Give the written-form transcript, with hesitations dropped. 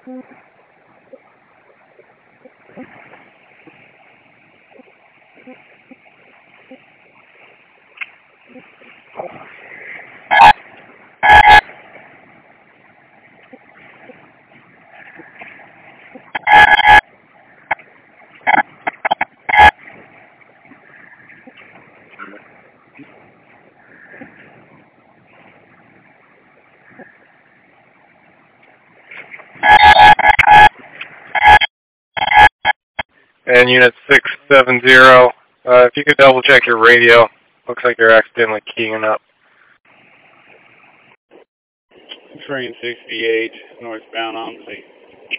And Unit 670, if you could double check your radio. Looks like you're accidentally keying up. Train 68, northbound on